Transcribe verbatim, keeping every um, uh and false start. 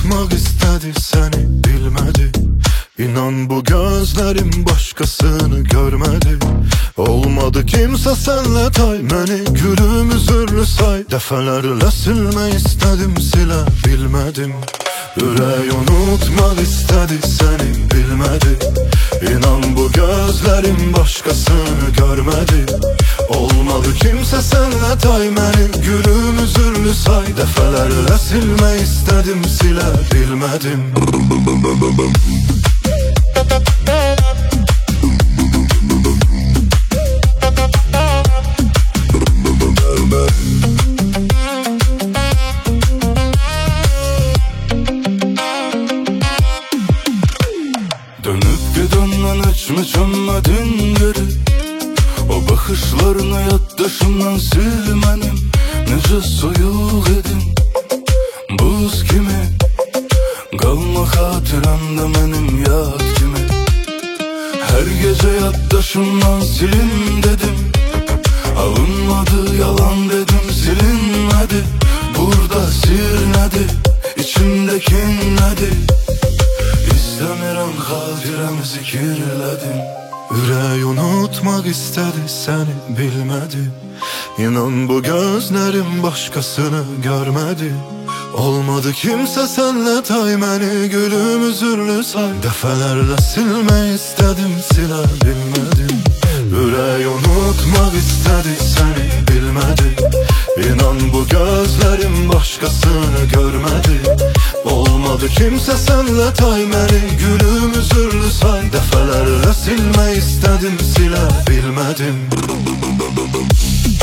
unutmak istedi seni bilmedi. İnan bu gözlerim başkasını görmedi. Olmadı kimse senle tay, beni gülüm üzürlü say. Defalarla silme istedim, sile bilmedim. Ürək unutmak istedi seni bilmedi. İnan bu gözlerim başkasını görmedi. Olmadı kimse senle tay, beni gülüm üzürlü say. Defalarla silme istedim, sile bilmedim. Dönüp gidenden hiç mi çönmedin geri? O bakışlarını yaddaşımdan silmenim. Nece soyuq edin buz kimi, kalma hatıramda benim yad kimi. Her gece yaddaşımdan silin dedim, alınmadı yalan dedim silinmedi. Burada sir nedir, içimdeki nedir? İstemiyorum hatiremizi kirledim. Ürək unutmak istedi seni bilmedi. İnan bu gözlerim başkasını görmedi. Olmadı kimse senle tay, beni gülüm üzürlü say. Defalarla silme istedim, sile bilmedim. Ürək unutmak istedi seni bilmedi. İnan bu gözlerim başkasını görmedi. Olmadı kimse senle tay, beni gülüm üzürlü say. Defalarla silme istedim, sile bilmedim.